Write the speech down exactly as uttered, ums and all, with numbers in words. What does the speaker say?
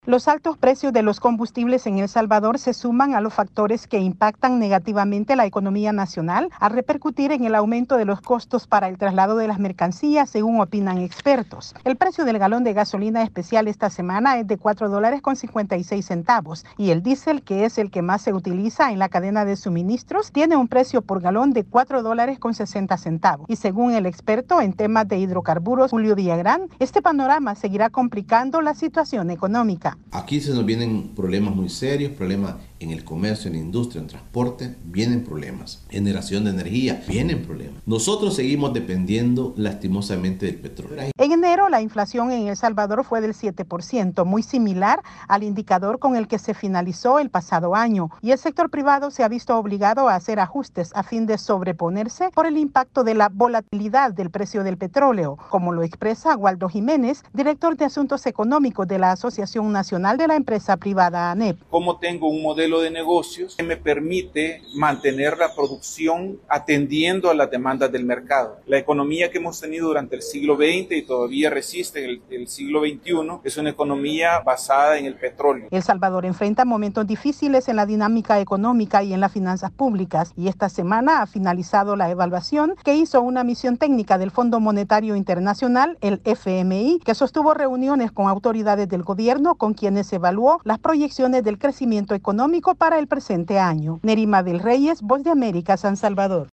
Los altos precios de los combustibles en El Salvador se suman a los factores que impactan negativamente la economía nacional al repercutir en el aumento de los costos para el traslado de las mercancías, según opinan expertos. El precio del galón de gasolina especial esta semana es de cuatro dólares con cincuenta y seis centavos y el diésel, que es el que más se utiliza en la cadena de suministros, tiene un precio por galón de cuatro dólares con sesenta centavos. Y según el experto en temas de hidrocarburos, Julio Villagrán, este panorama seguirá complicando la situación económica. Aquí se nos vienen problemas muy serios, problemas en el comercio, en la industria, en transporte, vienen problemas. Generación de energía, vienen problemas. Nosotros seguimos dependiendo lastimosamente del petróleo. En enero, la inflación en El Salvador fue del siete por ciento, muy similar al indicador con el que se finalizó el pasado año. Y el sector privado se ha visto obligado a hacer ajustes a fin de sobreponerse por el impacto de la volatilidad del precio del petróleo, como lo expresa Waldo Jiménez, director de Asuntos Económicos de la Asociación Nacional de la Empresa Privada ANEP. Como tengo un modelo de negocios que me permite mantener la producción atendiendo a las demandas del mercado. La economía que hemos tenido durante el siglo veinte y todavía resiste en el, el siglo veintiuno es una economía basada en el petróleo. El Salvador enfrenta momentos difíciles en la dinámica económica y en las finanzas públicas, y esta semana ha finalizado la evaluación que hizo una misión técnica del Fondo Monetario Internacional, el F M I, que sostuvo reuniones con autoridades del gobierno con quienes evaluó las proyecciones del crecimiento económico para el presente año. Nerima del Reyes, Voz de América, San Salvador.